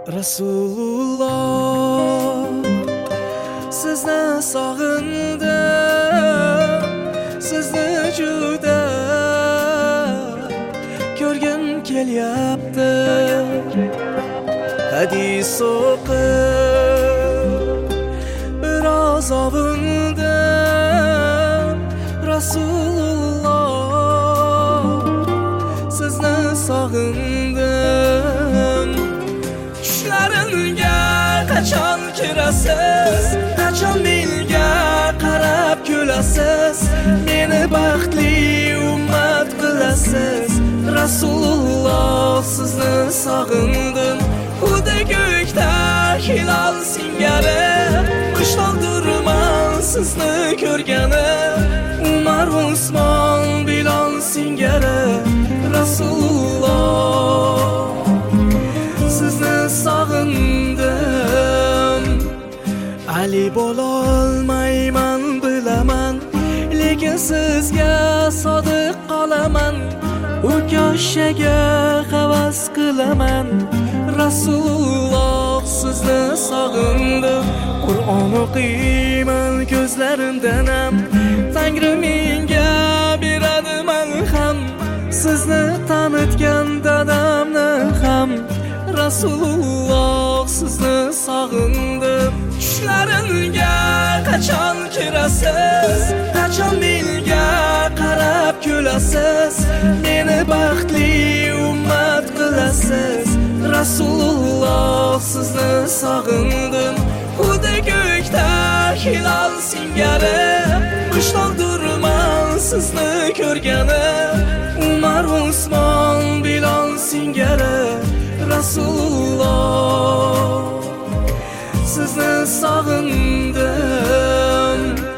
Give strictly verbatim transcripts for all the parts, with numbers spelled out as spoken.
Rasululloh, sizni sog'indim, sizni juda ko'rgim kelyapti. Hadis o'qib biroz ovundim. Rasululloh, sizni sog'indim. Tushlarimga qachon kirasiz, qachon menga qarab kulasiz, meni baxtli ummat qilasiz. Rasululloh, sizni sog'indim. Xuddi ko'kda hilol singari, qishlog'dirman sizni ko'rgani. Umar, Usmon, Bilol singari. Rasululloh, sizni sog'indim. Ali bo'lolmayman bilaman, lekin sizga sodiq qolaman. U koshaga havas qilaman. Rasululloh, sizni sog'indim. Qur'on o'qiyman ko'zlarimdan ham, Tangri menga beradi malham. Sizni tanitgan dadamni ham. Rasululloh, sizni sog'indim. Tushlarimga qachon kirasiz, qachon menga qarab kulasiz, meni baxtli ummat qilasiz. Rasululloh, sizni sog'indim. Xuddi ko'kda hilol singari, qishlog'dirman sizni ko'rgani. Umar, Usmon, Bilol singari. Rasululloh, sizni sog'indim.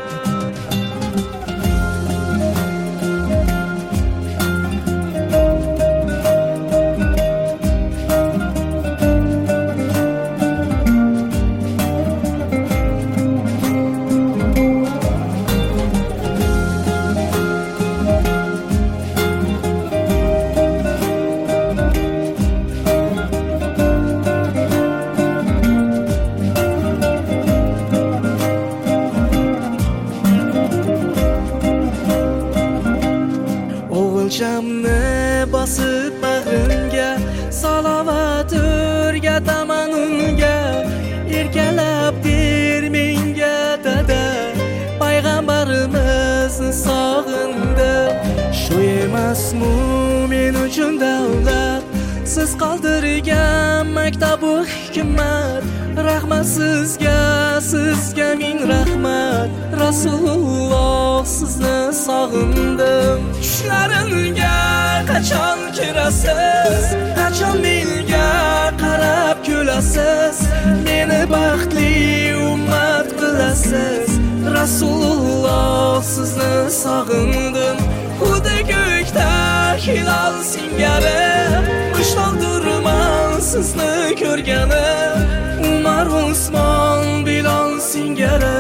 O'lchamni bosib bag'rimga, salovat o'rgataman unga. Erkalab der menga dada, payg'ambarimizni sog'indim. Shu emasmi men uchun davlat, siz qoldirgan maktabu hikmat. Rahmat sizga, sizga ming rahmat. Rasululloh, sizni sog'indim. Tushlarimga qachon kirasiz, qachon menga qarab kulasiz, meni baxtli ummat qilasiz. Rasululloh, sizni sog'indim. Xuddi ko'kda hilol singari, qishlog'dirman sizni ko'rgani. Umar, Usmon, Bilol singari.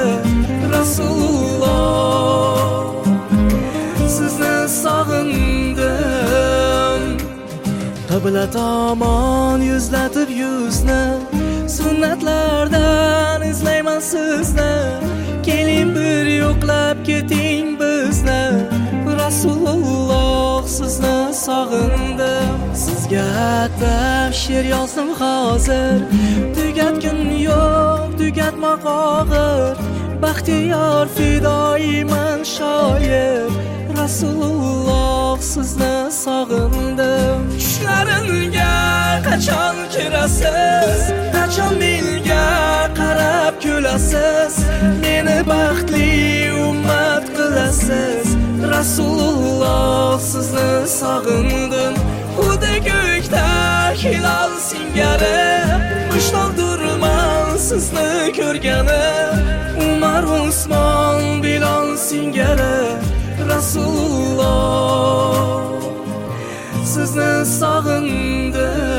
Rasululloh, sizni sog'indim. Qibla tomon yuzlatib yuzni, sunnatlardan izlayman sizni. Keling bir yo'qlab keting bizni. Rasululloh, sizni sog'indim. Sizga atab she'r yozdim hozir, tugatgim yo'q, tugatmoq og'ir. Baxtiyor fidoyiman shoir. Rasululloh, sizni sog'indim. Tushlarimga qachon kirasiz, qachon menga qarab kulasiz, meni baxtli ummat qilasiz. Rasululloh, sizni sog'indim. Xuddi ko'kda hilol singari, qishlog'dirman sizni ko'rgani. Umar, Usmon, Bilol singari. Rasululloh, sizni sog'indim.